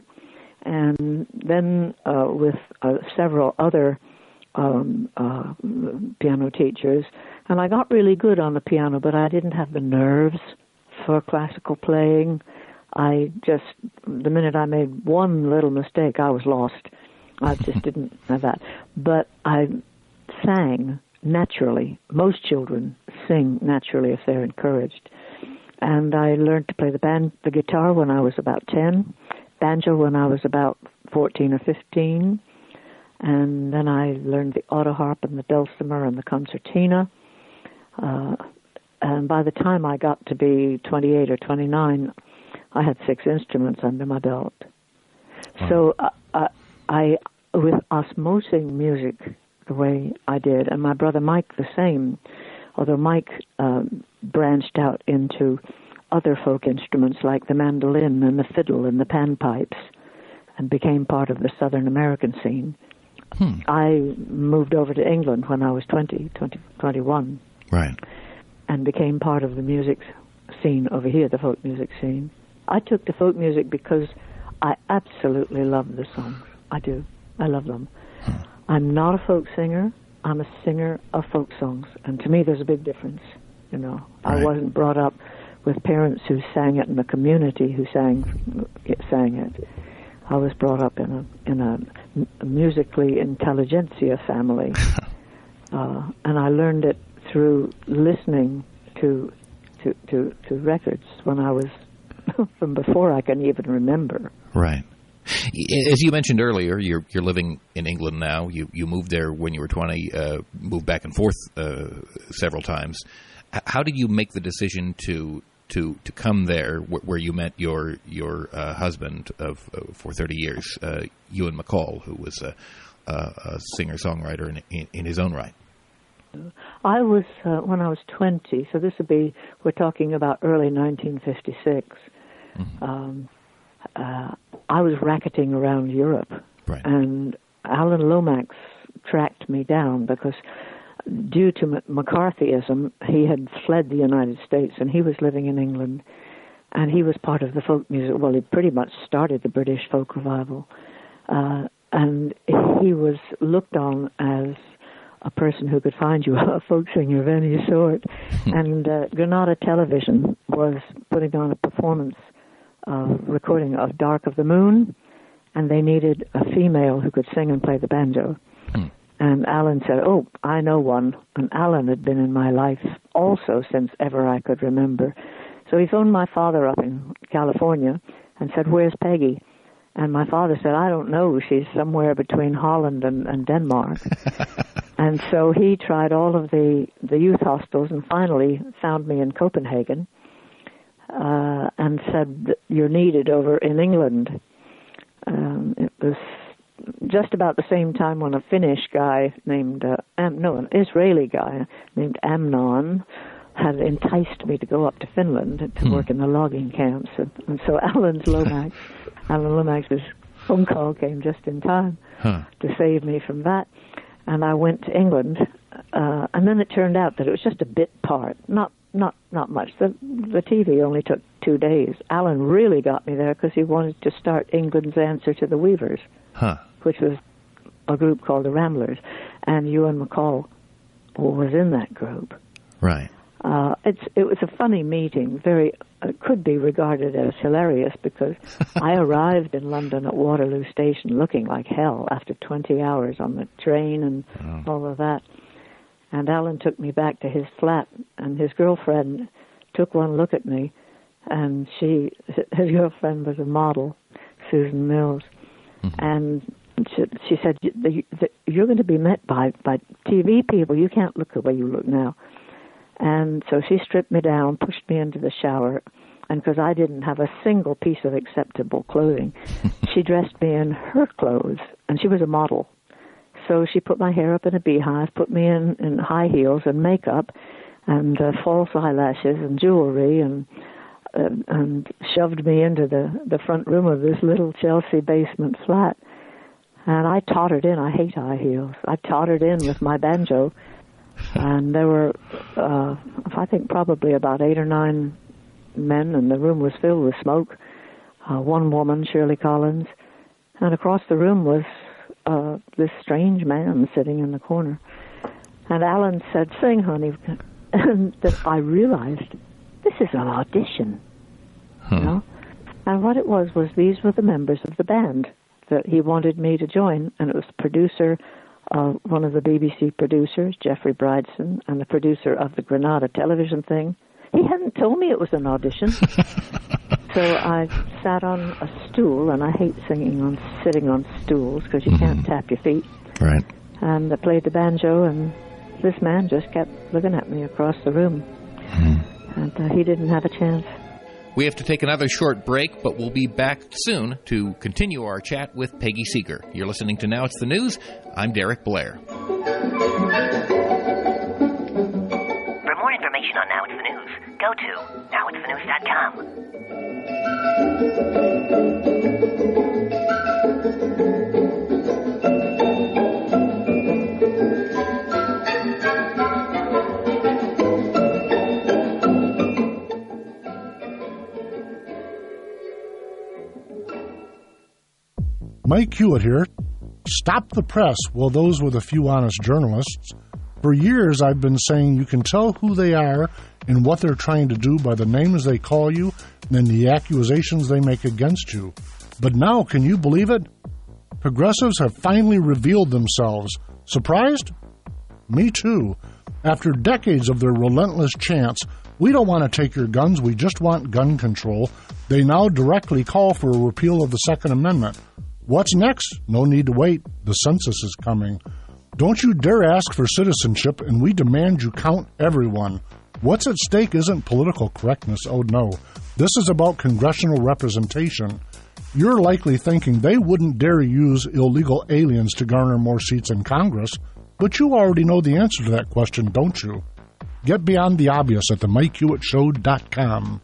and then uh, with uh, several other um, uh, piano teachers, and I got really good on the piano, but I didn't have the nerves for classical playing. I just, the minute I made one little mistake, I was lost. I just didn't have that. But I sang naturally. Most children sing naturally if they're encouraged. And I learned to play the band, the guitar when I was about ten, banjo when I was about fourteen or fifteen, and then I learned the autoharp and the dulcimer and the concertina. Uh, and by the time I got to be twenty-eight or twenty-nine, I had six instruments under my belt. So uh, uh, I, with osmosing music the way I did, and my brother Mike the same, although Mike uh, branched out into other folk instruments like the mandolin and the fiddle and the panpipes and became part of the Southern American scene. Hmm. I moved over to England when I was twenty, twenty, twenty-one. Right. And became part of the music scene over here, the folk music scene. I took to folk music because I absolutely love the songs. I do. I love them. Hmm. I'm not a folk singer. I'm a singer of folk songs. And to me, there's a big difference. You know, right. I wasn't brought up with parents who sang it in the community who sang sang it. I was brought up in a in a musically intelligentsia family, uh, and I learned it through listening to to to, to records when I was from before I can even remember. Right. As you mentioned earlier, you're you're living in England now. You you moved there when you were twenty, uh, moved back and forth uh, several times. How did you make the decision to to to come there, wh- where you met your your uh, husband of uh, for thirty years, uh, Ewan MacColl, who was a, a singer songwriter in, in in his own right? I was uh, when I was twenty, so this would be we're talking about early nineteen fifty-six. Mm-hmm. Um, uh, I was racketing around Europe, right. and Alan Lomax tracked me down because due to M- McCarthyism, he had fled the United States and he was living in England, and he was part of the folk music. Well, he pretty much started the British folk revival, uh, and he was looked on as a person who could find you a folk singer of any sort. And uh, Granada Television was putting on a performance uh, recording of Dark of the Moon, and they needed a female who could sing and play the banjo. Hmm. And Alan said, oh, I know one. And Alan had been in my life also since ever I could remember. So he phoned my father up in California and said, where's Peggy? And my father said, I don't know. She's somewhere between Holland and, and Denmark. And so he tried all of the, the youth hostels and finally found me in Copenhagen uh, and said, you're needed over in England. Um, it was just about the same time when a Finnish guy named, uh, Am- no, an Israeli guy named Amnon had enticed me to go up to Finland to hmm. work in the logging camps. And, and so Alan's Lomax, Alan Lomax's phone call came just in time huh. to save me from that. And I went to England, uh, and then it turned out that it was just a bit part, not not not much. The the T V only took two days. Alan really got me there because he wanted to start England's answer to the Weavers, huh. which was a group called the Ramblers, and Ewan McCall was in that group. Right. Uh, it's it was a funny meeting. Very uh, could be regarded as hilarious because I arrived in London at Waterloo Station looking like hell after twenty hours on the train and oh. all of that. And Alan took me back to his flat, and his girlfriend took one look at me, and she his girlfriend was a model, Susan Mills, mm-hmm. and she, she said, "You're going to be met by by T V people. You can't look the way you look now." And so she stripped me down, pushed me into the shower, and because I didn't have a single piece of acceptable clothing, she dressed me in her clothes, and she was a model. So she put my hair up in a beehive, put me in, in high heels and makeup, and uh, false eyelashes and jewelry, and uh, and shoved me into the, the front room of this little Chelsea basement flat. And I tottered in. I hate high heels. I tottered in with my banjo. And there were, uh, I think, probably about eight or nine men, and the room was filled with smoke. Uh, one woman, Shirley Collins, and across the room was uh, this strange man sitting in the corner. And Alan said, "Sing, honey." And that I realized, this is an audition, huh. you know? And what it was, was these were the members of the band that he wanted me to join, and it was the producer, Uh, one of the B B C producers, Jeffrey Bridson, and the producer of the Granada television thing. He hadn't told me it was an audition. So I sat on a stool, and I hate singing on sitting on stools because you mm-hmm. can't tap your feet. Right. And I played the banjo, and this man just kept looking at me across the room. Mm-hmm. And uh, he didn't have a chance. We have to take another short break, but we'll be back soon to continue our chat with Peggy Seeger. You're listening to Now It's the News. I'm Derek Blair. For more information on Now It's the News, go to now it's the news dot com. Mike Hewitt here. Stop the press. Well, those were the few honest journalists. For years, I've been saying you can tell who they are and what they're trying to do by the names they call you and the accusations they make against you. But now, can you believe it? Progressives have finally revealed themselves. Surprised? Me too. After decades of their relentless chants, "We don't want to take your guns, we just want gun control," they now directly call for a repeal of the Second Amendment. What's next? No need to wait. The census is coming. Don't you dare ask for citizenship, and we demand you count everyone. What's at stake isn't political correctness. Oh, no. This is about congressional representation. You're likely thinking they wouldn't dare use illegal aliens to garner more seats in Congress, but you already know the answer to that question, don't you? Get beyond the obvious at the mike hewitt show dot com.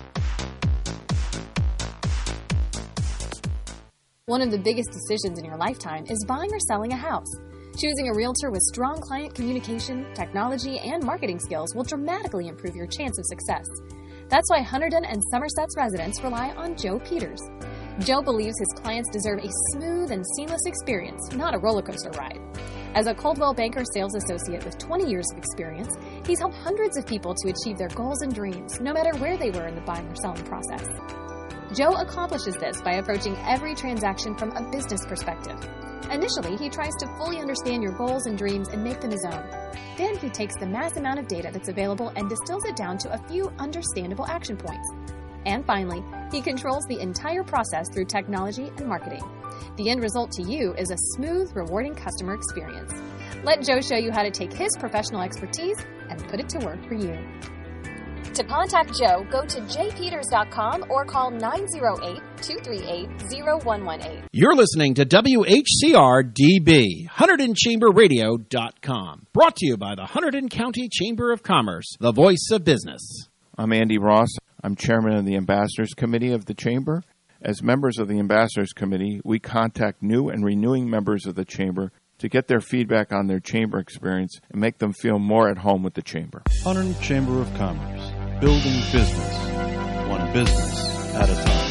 One of the biggest decisions in your lifetime is buying or selling a house. Choosing a realtor with strong client communication, technology, and marketing skills will dramatically improve your chance of success. That's why Hunterdon and Somerset's residents rely on Joe Peters. Joe believes his clients deserve a smooth and seamless experience, not a roller coaster ride. As a Coldwell Banker sales associate with twenty years of experience, he's helped hundreds of people to achieve their goals and dreams, no matter where they were in the buying or selling process. Joe accomplishes this by approaching every transaction from a business perspective. Initially, he tries to fully understand your goals and dreams and make them his own. Then he takes the mass amount of data that's available and distills it down to a few understandable action points. And finally, he controls the entire process through technology and marketing. The end result to you is a smooth, rewarding customer experience. Let Joe show you how to take his professional expertise and put it to work for you. To contact Joe, go to j peters dot com or call nine oh eight, two three eight, oh one one eight. You're listening to W H C R D B, Hunterdon Chamber Radio dot com. Brought to you by the Hunterdon County Chamber of Commerce, the voice of business. I'm Andy Ross. I'm chairman of the Ambassadors Committee of the Chamber. As members of the Ambassadors Committee, we contact new and renewing members of the Chamber to get their feedback on their Chamber experience and make them feel more at home with the Chamber. Hunterdon Chamber of Commerce. Building business, one business at a time.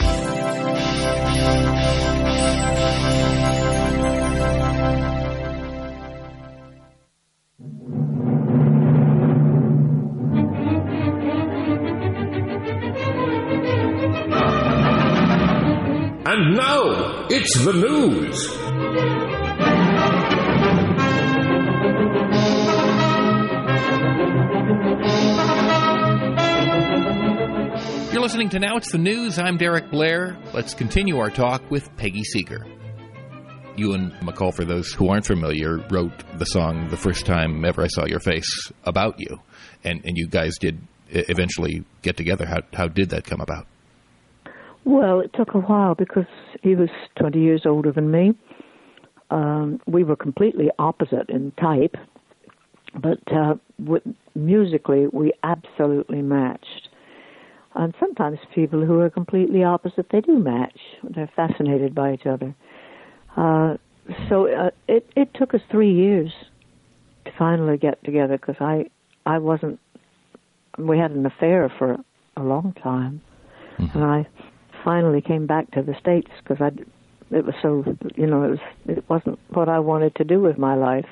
And now, it's the news. You're listening to Now It's the News. I'm Derek Blair. Let's continue our talk with Peggy Seeger. Ewan MacColl, for those who aren't familiar, wrote the song The First Time Ever I Saw Your Face about you. And, and you guys did eventually get together. How, how did that come about? Well, it took a while because he was twenty years older than me. Um, we were completely opposite in type, but uh, with, musically we absolutely matched. And sometimes people who are completely opposite, they do match. They're fascinated by each other. Uh, so uh, it, it took us three years to finally get together because I, I wasn't, we had an affair for a long time. Mm-hmm. And I finally came back to the States because I, it was so, you know, it was it wasn't what I wanted to do with my life.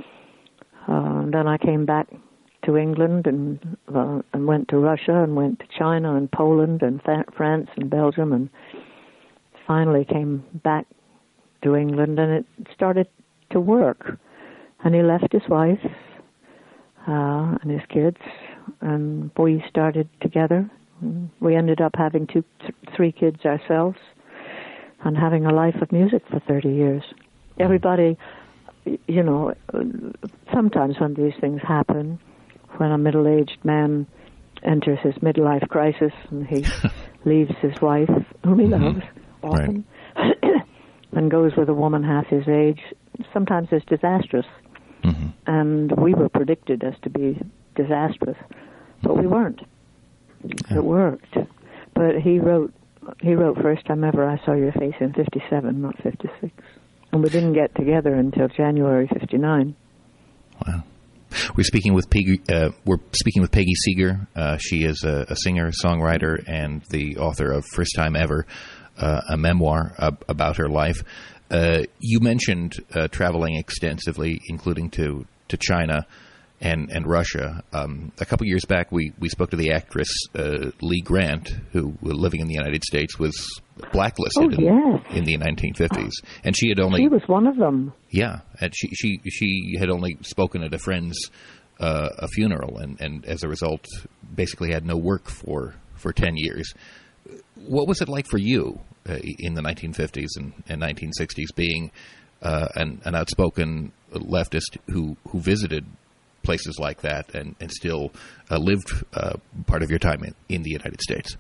Uh, and then I came back to England and uh, and went to Russia and went to China and Poland and fa- France and Belgium and finally came back to England and it started to work. And he left his wife uh, and his kids and we started together. We ended up having two, th- three kids ourselves and having a life of music for thirty years. Everybody, you know, sometimes when these things happen, when a middle-aged man enters his midlife crisis and he leaves his wife, whom he loves mm-hmm. often, right. and goes with a woman half his age, sometimes it's disastrous. Mm-hmm. And we were predicted as to be disastrous, but we weren't. Yeah. It worked. But he wrote, he wrote First Time Ever I Saw Your Face in fifty-seven, not fifty-six. And we didn't get together until January fifty-nine. Wow. We're speaking with Peggy, uh, we're speaking with Peggy Seeger. Uh, she is a, a singer, songwriter, and the author of First Time Ever, uh, a memoir uh, about her life. Uh, you mentioned uh, traveling extensively, including to, to China and, and Russia. Um, a couple years back, we, we spoke to the actress uh, Lee Grant, who, living in the United States, was blacklisted oh, yes. in, in the nineteen fifties. And she had only... She was one of them. Yeah, and she she, she had only spoken at a friend's uh, a funeral, and, and as a result, basically had no work for, for ten years. What was it like for you uh, in the nineteen fifties and, and nineteen sixties, being uh, an, an outspoken leftist who, who visited places like that and, and still uh, lived uh, part of your time in, in the United States?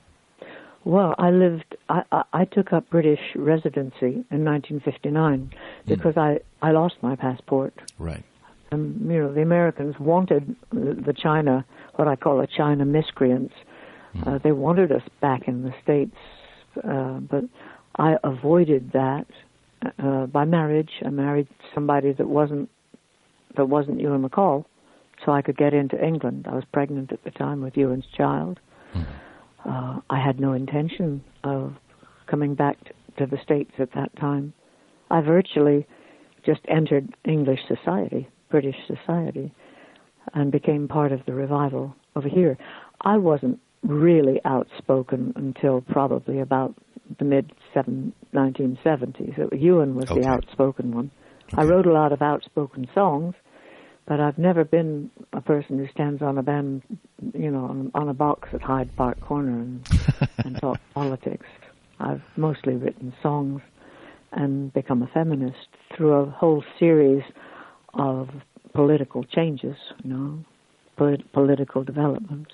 Well, I lived, I, I, I took up British residency in nineteen fifty-nine because mm. I, I lost my passport. Right. And, you know, the Americans wanted the China, what I call a China miscreants. Mm. Uh, they wanted us back in the States, uh, but I avoided that uh, by marriage. I married somebody that wasn't that wasn't Ewan MacColl, so I could get into England. I was pregnant at the time with Ewan's child. Mm. Uh, I had no intention of coming back to the States at that time. I virtually just entered English society, British society, and became part of the revival over here. I wasn't really outspoken until probably about the mid nineteen seventies. Ewan was okay. the outspoken one. Okay. I wrote a lot of outspoken songs, but I've never been a person who stands on a band, you know, on, on a box at Hyde Park Corner and, and talk politics. I've mostly written songs and become a feminist through a whole series of political changes, you know, polit- political developments.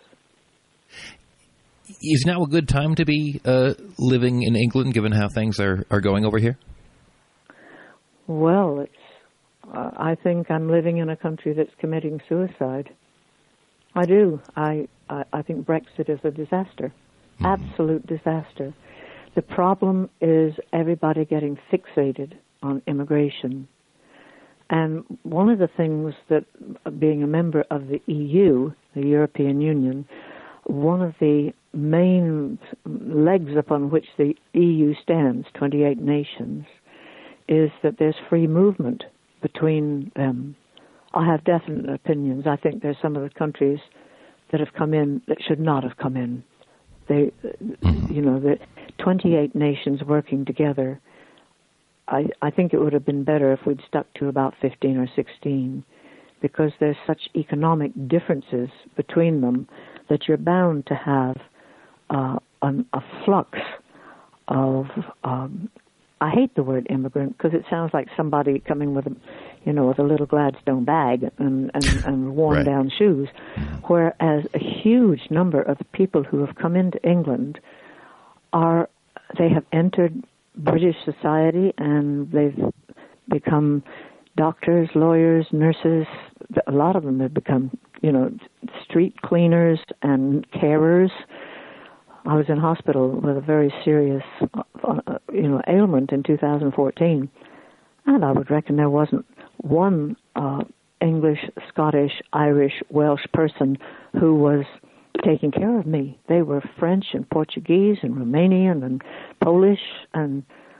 Is now a good time to be uh, living in England, given how things are, are going over here? Well, it's, uh, I think I'm living in a country that's committing suicide. I do. I, I, I think Brexit is a disaster, mm-hmm. absolute disaster. The problem is everybody getting fixated on immigration. And one of the things that, being a member of the E U, the European Union, one of the main legs upon which the E U stands, twenty-eight nations, is that there's free movement between them. I have definite opinions. I think there's some of the countries that have come in that should not have come in. They, you know, the twenty-eight nations working together. I, I think it would have been better if we'd stuck to about fifteen or sixteen, because there's such economic differences between them that you're bound to have uh, an, a flux of, um, I hate the word immigrant because it sounds like somebody coming with a, you know, with a little Gladstone bag and, and, and worn Right. down shoes, whereas a huge number of the people who have come into England are, they have entered British society and they've become doctors, lawyers, nurses. A lot of them have become, you know, street cleaners and carers. I was in hospital with a very serious, uh, you know, ailment in two thousand fourteen, and I would reckon there wasn't one uh, English, Scottish, Irish, Welsh person who was taking care of me. They were French and Portuguese and Romanian and Polish, and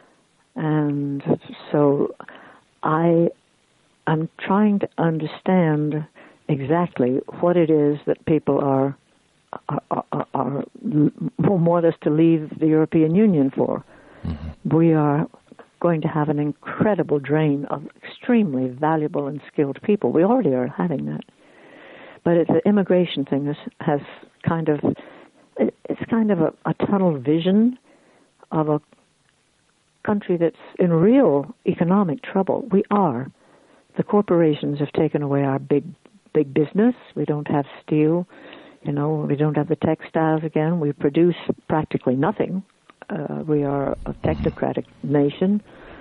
and so I I'm trying to understand exactly what it is that people are are, are, are want us to leave the European Union for. Mm-hmm. We are going to have an incredible drain of extremely valuable and skilled people. We already are having that. But it, the immigration thing is, has kind of, it, it's kind of a, a tunnel vision of a country that's in real economic trouble. We are. The corporations have taken away our big, big business. We don't have steel. You know, we don't have the textiles again. We produce practically nothing. Uh, we are a technocratic nation.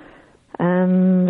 And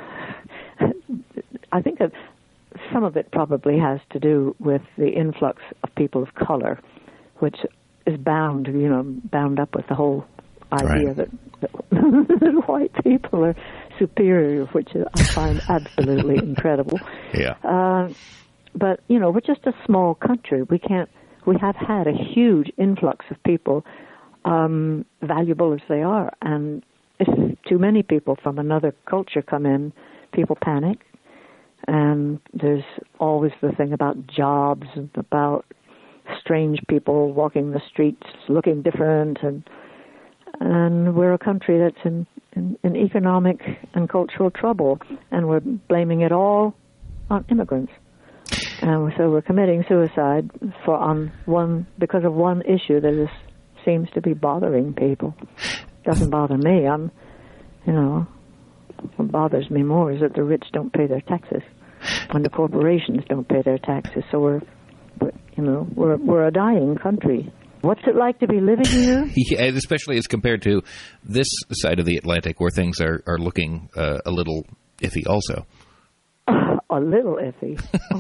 I think that some of it probably has to do with the influx of people of color, which is bound, you know, bound up with the whole idea Right. that, that, that white people are superior, which I find absolutely incredible. Yeah. Uh, but, you know, we're just a small country. We can't, we have had a huge influx of people, um, valuable as they are. And if too many people from another culture come in, people panic. And there's always the thing about jobs and about strange people walking the streets looking different. And and we're a country that's in, in, in economic and cultural trouble. And we're blaming it all on immigrants. And so we're committing suicide for on one because of one issue that is, seems to be bothering people. Doesn't bother me. I'm, you know, what bothers me more is that the rich don't pay their taxes, and the corporations don't pay their taxes. So we're, we're you know, we're we're a dying country. What's it like to be living here? Yeah, especially as compared to this side of the Atlantic, where things are are looking uh, a little iffy, also. A little iffy.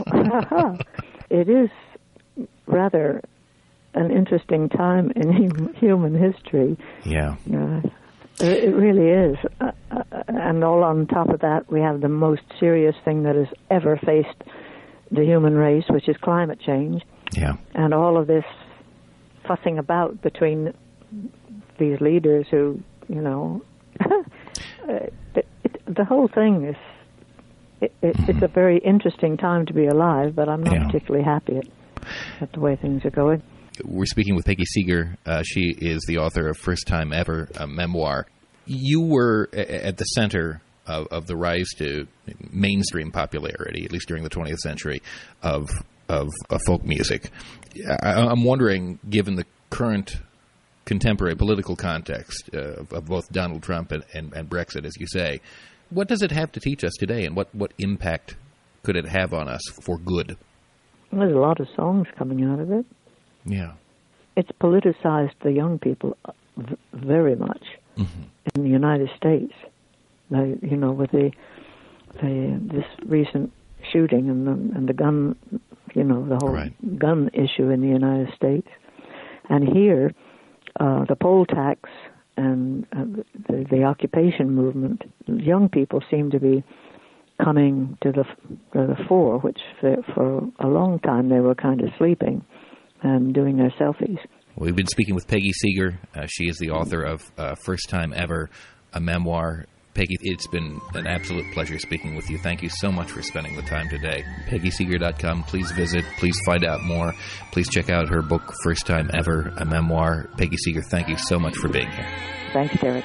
It is rather an interesting time in hum- human history. Yeah. Uh, it, it really is. Uh, uh, and all on top of that, we have the most serious thing that has ever faced the human race, which is climate change. Yeah. And all of this fussing about between these leaders who, you know, it, it, the whole thing is, It, it, it's a very interesting time to be alive, but I'm not Yeah. particularly happy at, at the way things are going. We're speaking with Peggy Seeger. Uh, she is the author of First Time Ever, a memoir. You were a- at the center of, of the rise to mainstream popularity, at least during the twentieth century, of of, of folk music. I, I'm wondering, given the current contemporary political context uh, of, of both Donald Trump and, and, and Brexit, as you say, what does it have to teach us today, and what, what impact could it have on us for good? There's a lot of songs coming out of it. Yeah. It's politicized the young people v- very much mm-hmm. in the United States. They, you know, with the, the this recent shooting and the, and the gun, you know, the whole right. gun issue in the United States. And here, uh, the poll tax and uh, the, the occupation movement, young people seem to be coming to the, to the fore, which for, for a long time they were kind of sleeping and doing their selfies. We've been speaking with Peggy Seeger. Uh, she is the author of uh, First Time Ever, a memoir. Peggy, it's been an absolute pleasure speaking with you. Thank you so much for spending the time today. Peggy Seeger dot com. Please visit. Please find out more. Please check out her book, First Time Ever, a memoir. Peggy Seeger, thank you so much for being here. Thanks, Derek.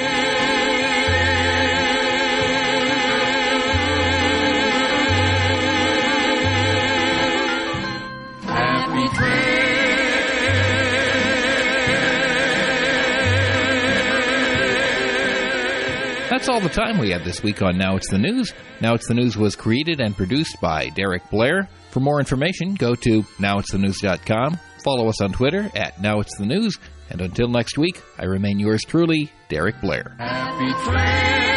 That's all the time we have this week on Now It's the News. Now It's the News was created and produced by Derek Blair. For more information, go to now it's the news dot com. Follow us on Twitter at Now It's the News. And until next week, I remain yours truly, Derek Blair. Happy train.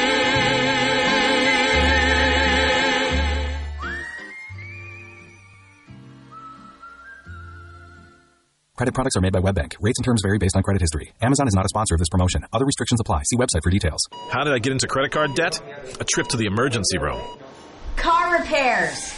Credit products are made by WebBank. Rates and terms vary based on credit history. Amazon is not a sponsor of this promotion. Other restrictions apply. See website for details. How did I get into credit card debt? A trip to the emergency room. Car repairs.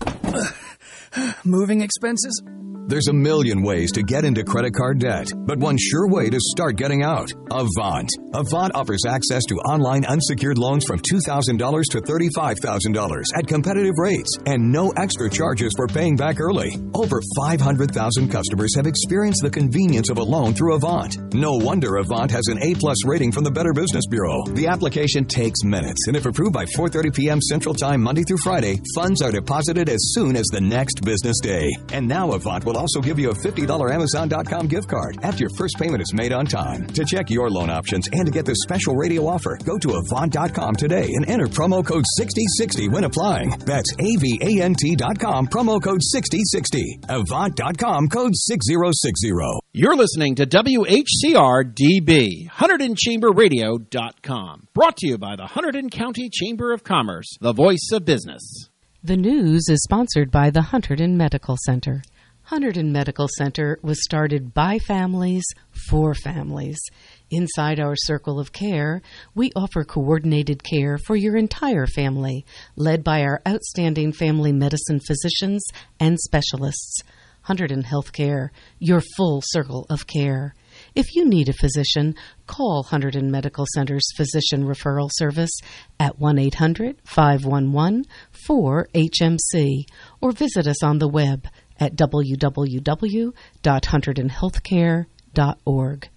Moving expenses. There's a million ways to get into credit card debt, but one sure way to start getting out: Avant. Avant offers access to online unsecured loans from two thousand dollars to thirty-five thousand dollars at competitive rates and no extra charges for paying back early. Over five hundred thousand customers have experienced the convenience of a loan through Avant. No wonder Avant has an A-plus rating from the Better Business Bureau. The application takes minutes, and if approved by four thirty p.m. Central Time Monday through Friday, funds are deposited as soon as the next business day. And now Avant will also give you a fifty dollars Amazon dot com gift card after your first payment is made on time. To check your loan options and to get this special radio offer, go to Avant dot com today and enter promo code sixty sixty when applying. That's A V A N T dot com, promo code sixty sixty. Avant dot com, code six zero six zero. You're listening to W H C R D B, Hunterdon Chamber Radio dot com. Brought to you by the Hunterdon County Chamber of Commerce, the voice of business. The news is sponsored by the Hunterdon Medical Center. Hunterdon Medical Center was started by families for families. Inside our circle of care, we offer coordinated care for your entire family, led by our outstanding family medicine physicians and specialists. Hunterdon Healthcare, your full circle of care. If you need a physician, call Hunterdon Medical Center's Physician Referral Service at one eight hundred, five one one, four H M C or visit us on the web at w w w dot hunterdon healthcare dot org.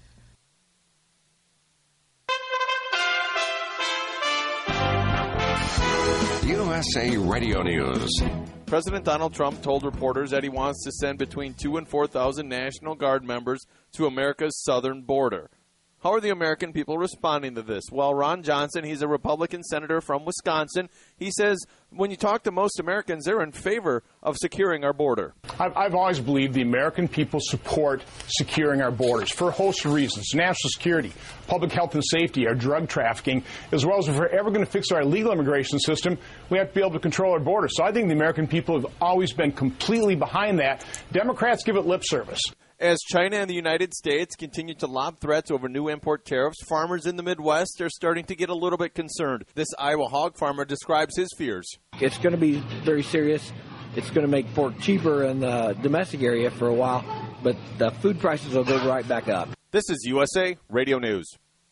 U S A Radio News. President Donald Trump told reporters that he wants to send between two and four thousand National Guard members to America's southern border. How are the American people responding to this? Well, Ron Johnson, he's a Republican senator from Wisconsin. He says when you talk to most Americans, they're in favor of securing our border. I've, I've always believed the American people support securing our borders for a host of reasons: national security, public health and safety, our drug trafficking, as well as if we're ever going to fix our illegal immigration system, we have to be able to control our borders. So I think the American people have always been completely behind that. Democrats give it lip service. As China and the United States continue to lob threats over new import tariffs, farmers in the Midwest are starting to get a little bit concerned. This Iowa hog farmer describes his fears. It's going to be very serious. It's going to make pork cheaper in the domestic area for a while, but the food prices will go right back up. This is U S A Radio News.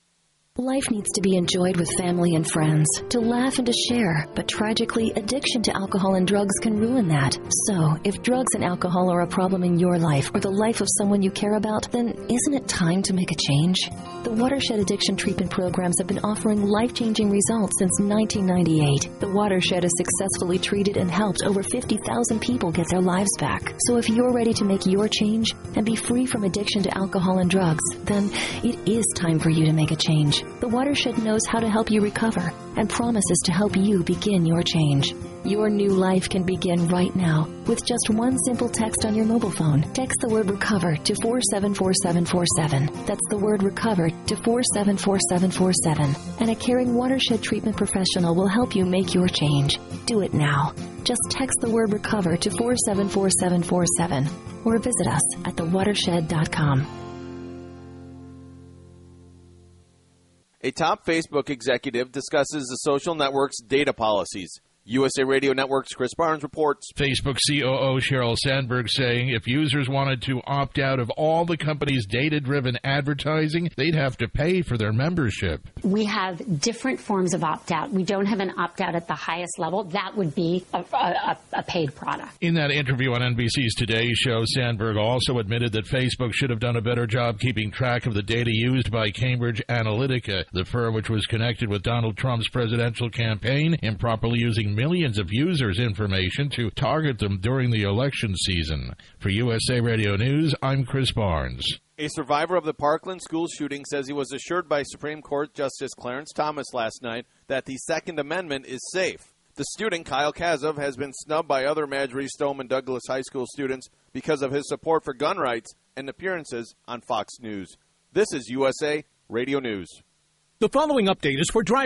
Life needs to be enjoyed with family and friends, to laugh and to share. But tragically, addiction to alcohol and drugs can ruin that. So, if drugs and alcohol are a problem in your life or the life of someone you care about, then isn't it time to make a change? The Watershed Addiction Treatment Programs have been offering life-changing results since nineteen ninety-eight. The Watershed has successfully treated and helped over fifty thousand people get their lives back. So if you're ready to make your change and be free from addiction to alcohol and drugs, then it is time for you to make a change. The Watershed knows how to help you recover and promises to help you begin your change. Your new life can begin right now with just one simple text on your mobile phone. Text the word RECOVER to four seven four seven four seven. That's the word RECOVER to four seven four seven four seven. And a caring Watershed treatment professional will help you make your change. Do it now. Just text the word RECOVER to four seven four seven four seven or visit us at the watershed dot com. A top Facebook executive discusses the social network's data policies. U S A Radio Network's Chris Barnes reports. Facebook C O O Sheryl Sandberg saying if users wanted to opt out of all the company's data-driven advertising, they'd have to pay for their membership. We have different forms of opt-out. We don't have an opt-out at the highest level. That would be a, a, a paid product. In that interview on N B C's Today Show, Sandberg also admitted that Facebook should have done a better job keeping track of the data used by Cambridge Analytica, the firm which was connected with Donald Trump's presidential campaign, improperly using millions of users' information to target them during the election season. For U S A Radio News, I'm Chris Barnes. A survivor of the Parkland school shooting says he was assured by Supreme Court Justice Clarence Thomas last night that the Second Amendment is safe. The student, Kyle Kazov, has been snubbed by other Marjorie Stoneman Douglas High School students because of his support for gun rights and appearances on Fox News. This is U S A Radio News. The following update is for drivers.